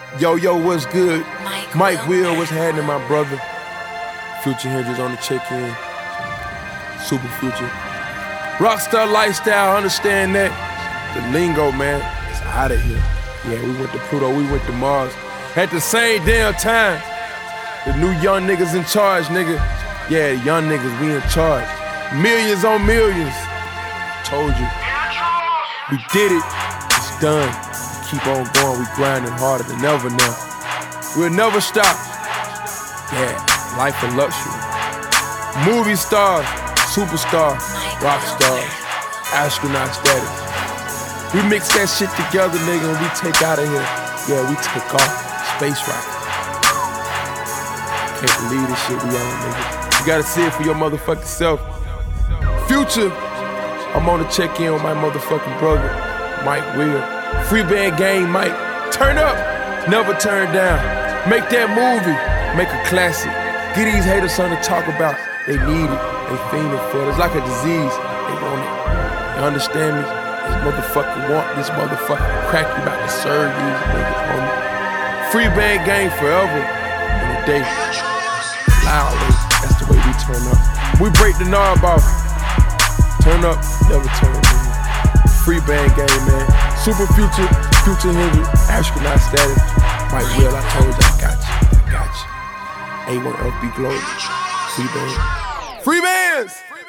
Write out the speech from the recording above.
Yo, what's good? Mike Will, what's happening, my brother? Future Hendrix on the check-in. Super Future. Rockstar lifestyle, understand that. The lingo, man, it's out of here. Yeah, we went to Pluto, we went to Mars. At the same damn time. The new young niggas in charge, nigga. Yeah, young niggas, we in charge. Millions on millions. Told you. We did it. It's done. Keep on going, we grinding harder than ever now. We'll never stop. Yeah, life of luxury. Movie stars, superstars, rock stars, astronaut status. We mix that shit together, nigga, and we take out of here. Yeah, we take off. Space rocket. Can't believe this shit we on, nigga. You gotta see it for your motherfucking self. Future, I'm on the check-in with my motherfucking brother, Mike Will. Free band gang, Mike. Turn up, never turn down. Make that movie, make a classic. Get these haters something to talk about. They need it, they fiending for it. It's like a disease, they want it. You understand me? This motherfucker want this motherfucker crack. You about to serve these niggas, homie. Free band gang forever and a day. Loudly, that's the way we turn up. We break the knob off. Turn up, never turn down. Free band gang, man. Super Future, Future Hendrix, astronaut status. Mike Will, I told you, I got you. A1FB Global. Free band. Free bands!